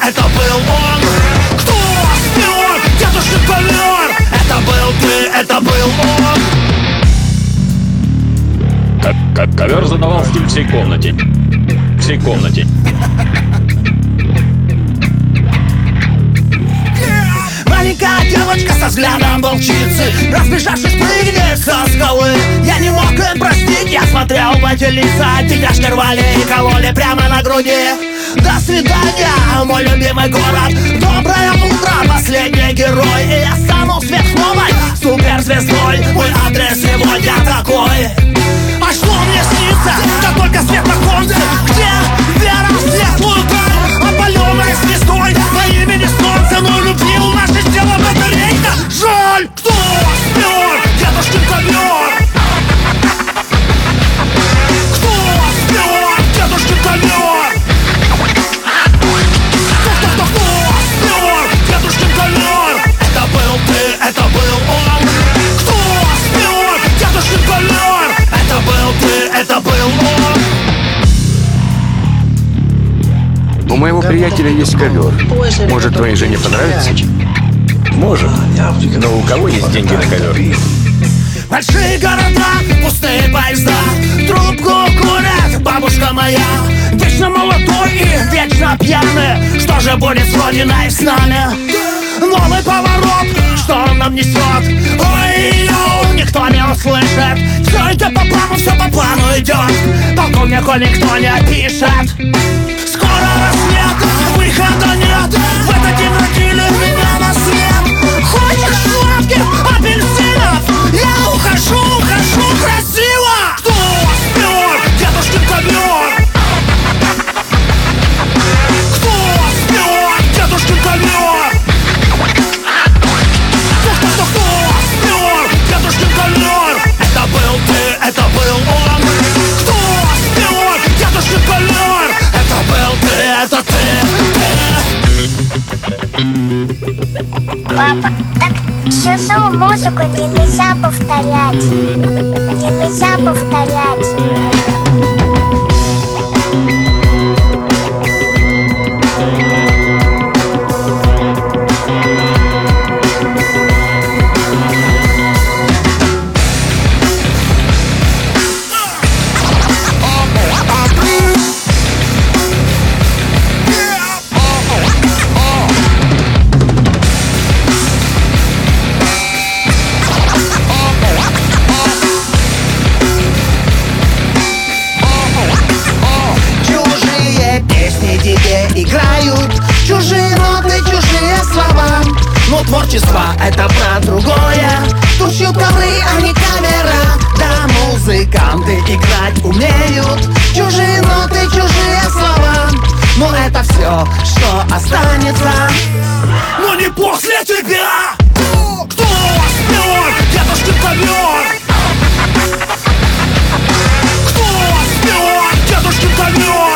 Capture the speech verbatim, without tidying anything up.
это был он. Кто спер дедушкин ковер? Это был ты, это был он. Как, как ковер задавал стиль всей комнате. Всей комнате. Маленькая девочка со взглядом волчицы, разбежавшись, прыгнет со скалы. Я не мог им простить, я смотрел в эти лица. Тельняшки рвали и кололи прямо на груди. До свидания, мой любимый город. Доброе утро, последний герой. И я стану сверхновой суперзвездой. Мой адрес сегодня такой. А что мне снится? Да только свет на конце. Где вера в светлую даль, опаленная звездой на имени солнца. Но любви у нашей тела батарейка. Жаль, кто спер дедушкин ковер? Кто спер дедушкин ковер? Кто-кто-кто спер дедушкин ковер? Это был ты, это был он. Кто спер дедушкин ковер? Это был ты, это был он. У моего приятеля есть ковер. Может, твоей жене понравится? Может. Но у кого есть деньги на ковер? Большие города, пустые поезда, трубку курят бабушка моя. Вечно молодой и вечно пьяный. Что же будет с родиной с нами? Новый поворот, что он нам несет? Ой-йоу, никто не услышит. Все идет по плану, все по плану идет. Полковнику никто не пишет. Скоро рассвет, выхода нет. В этот день родили меня на свет. Хочешь сладких апельсинов? Я ухожу, ухожу красиво. Кто спер дедушкин ковер? Кто спер дедушкин ковер? Кто-кто-кто спер дедушкин ковер? Это был ты, это был он. Кто спер дедушкин ковер? Это был ты, это ты, ты. Папа, так всю свою музыку не нельзя повторять. Не нельзя повторять. Играют чужие ноты, чужие слова. Но творчество это про другое. Тут шьют ковры, а не камера. Да, музыканты играть умеют. Чужие ноты, чужие слова. Но это все, что останется. Но не после тебя. Кто спер дедушкин ковер? Кто спер дедушкин ковер?